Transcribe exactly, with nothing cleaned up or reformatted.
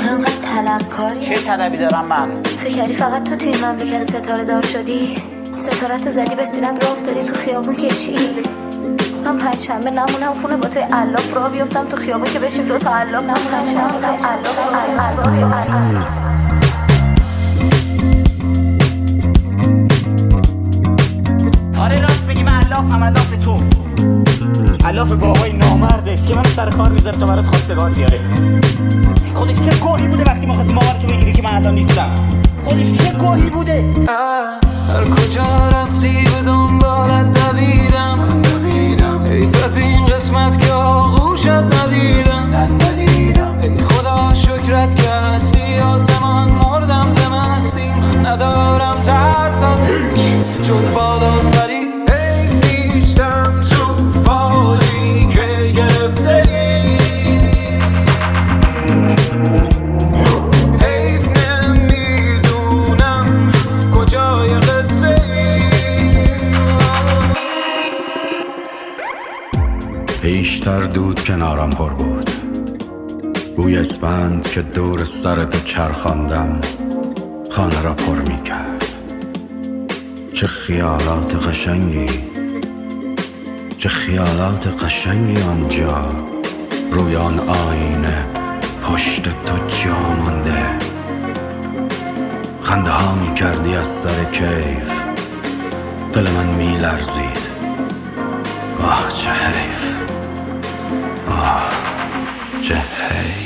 چرا انقدر طلبکاری؟ چه طلبی دارم من؟ فکر کردی فقط تو توی این مملکت ستاره دار شدی؟ ستاره‌تو زدی به سینت راه افتادی تو خیابون که چی؟ من پنجشنبه نمونم خونه با توی علاف راه بیفتم تو خیابون که بشیم دو تا علاف نمونم پنجشنبه توی علاف علاف آره راست میگی من علاف هم علاف تو علاف باهای نامرده که منو سر کار میذاره تا برات خواستگار بیاره. خودش چه گوهی بوده وقتی ما خواستیم باورتو بگیری که من الان نیستم؟ خودش چه گوهی بوده؟ هر کجا رفتی به دنبالت دویدم حیف از این قسمت که آغوشت ندیدم ای خدا شکرت که هستی آسمان مردم زمستی من ندارم ترس از هیچ جز بالاتری حیف نیستم تو فالی که گرفته ای حیف نمیدونم کجای قصه ای پیشتر دود کنارم پر بود بوی اسپند که دور سر تو چرخاندم خانه را پر می کرد. چه خیالات قشنگی چه خیالات قشنگی آنجا روی آن آینه پشت تو جا مانده. خنده ها می کردی از سر کیف دل من می لرزید. آه چه حیف آه چه حیف